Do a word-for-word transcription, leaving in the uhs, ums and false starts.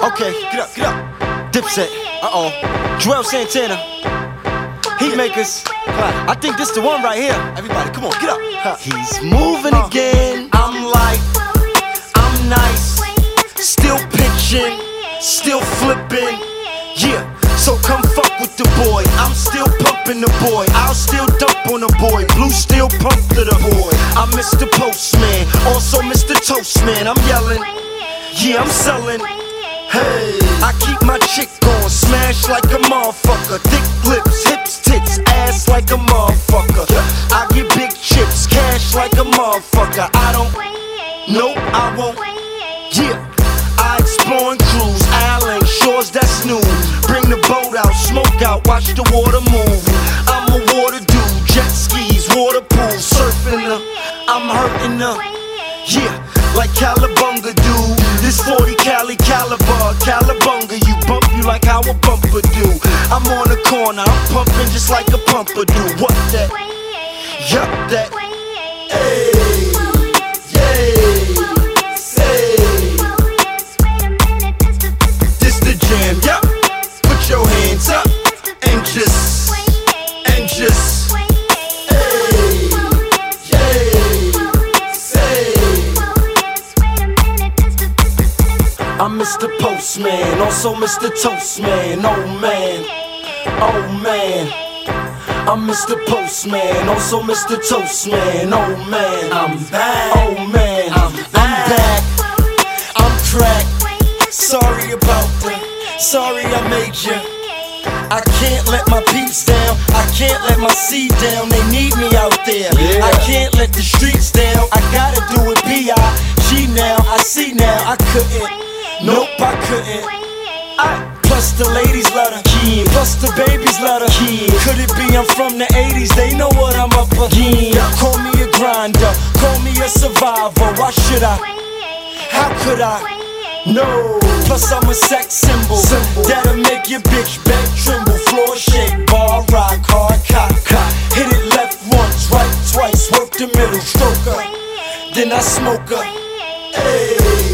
Okay, get up, get up. Dipset, uh-oh. Joel Santana, Heatmakers. I think this the one right here. Everybody, come on, get up. Huh. He's moving uh. again. I'm like, I'm nice. Still pitching, still flipping. Yeah, so come fuck with the boy. I'm still pumping the boy. I'll still dump on the boy. Blue still pump to the boy. I'm Mister Postman, also Mister Toastman. I'm yelling, yeah, I'm selling. Hey, I keep my chick on, smash like a motherfucker. Thick lips, hips, tits, ass like a motherfucker. I get big chips, cash like a motherfucker. I don't, nope, I won't. Yeah, I explore and cruise, island shores, that's new. Bring the boat out, smoke out, watch the water move. I'm a water dude, jet skis, water pool, surfing the, I'm hurting the, yeah, like Calabunga dude. This forty Cali caliber, Calabunga, you bump you like how a bumper do. I'm on the corner, I'm pumping just like a pumper do. What that? Yup, that. Hey, yeah, say. This the jam, yup. Put your hands up and just, and just. I'm Mister Postman, also Mister Toastman. Oh man, oh man. I'm Mister Postman, also Mister Toastman. Oh man, I'm back. Oh man, I'm back. I'm cracked. Sorry about that. Sorry I made ya. I can't let my peeps down. I can't let my seed down. They need me out there. Yeah. I can't let the streets down. I gotta do it B I G now. I see now. I couldn't. Nope, I couldn't. I, plus the ladies love her, yeah. Plus the babies love her, yeah. Could it be I'm from the eighties? They know what I'm up against. Yeah. Call me a grinder, call me a survivor. Why should I? How could I? No. Plus I'm a sex symbol, symbol. That'll make your bitch back tremble. Floor shake, bar rock, hard cock, cock. Hit it left once, right twice. Work the middle, stroke her. Then I smoke her. Hey.